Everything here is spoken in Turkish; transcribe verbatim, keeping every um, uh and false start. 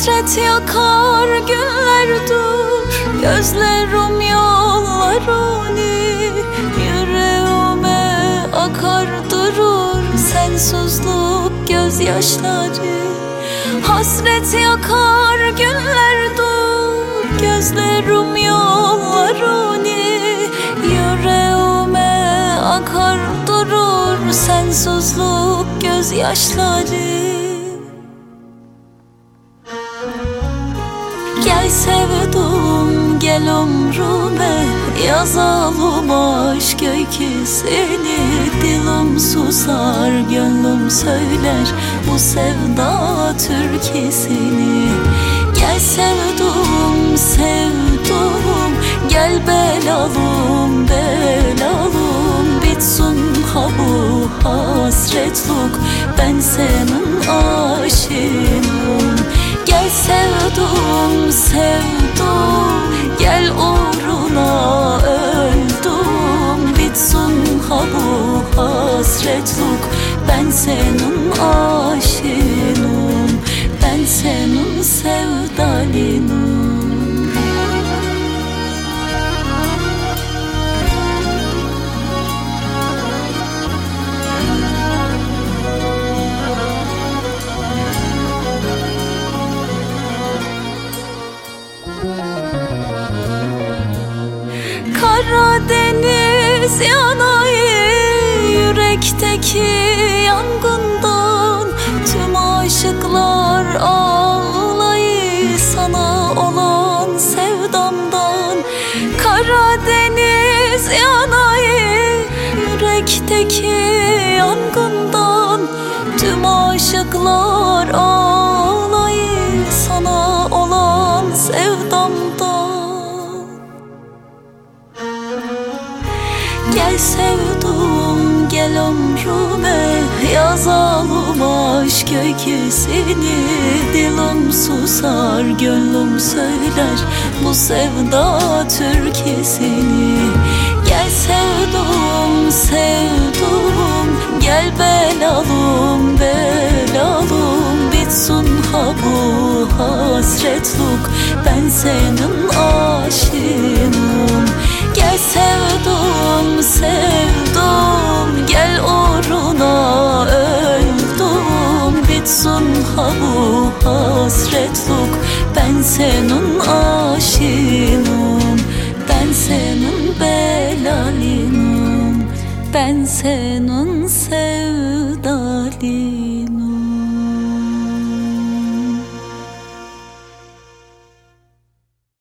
Hasret yakar günlerdir, gözlerim yollarını, yüreğime akar durur sensizlik gözyaşları. Hasret yakar günlerdir, gözlerim yollarını, yüreğime akar durur sensizlik gözyaşları. Gel sevdum gel ömrüme, yazalım aşk öyküsünü. Dilim susar gönlüm söyler bu sevda türküsünü. Gel sevdum sevdum, gel belalım belalım, bitsin ha bu hasretlik, ben senin aşığınım. Gel sevdum sevdum, gel uğruna öldüm, bitsin ha bu hasretlik, ben senin aşığınım, ben senin sevdalinim. Karadeniz yanayı, yürekteki yangından, tüm aşıklar ağlayı sana olan sevdamdan. Karadeniz yanayı, yürekteki yangından, tüm aşıklar ağlayı sana olan sevdamdan. Gel sevdum gel ömrüme, yazalım aşk öyküsünü. Dilim susar gönlüm söyler bu sevda türküsünü. Gel sevdum sevdum, gel belalım belalım, bitsin ha bu hasretlik, ben senin aşığınım. Gel sevdum sevdum, gel uğruna öldüm, bitsin ha bu hasretlik, ben senin aşığınım, ben senin belalinim, ben senin sevdalinim.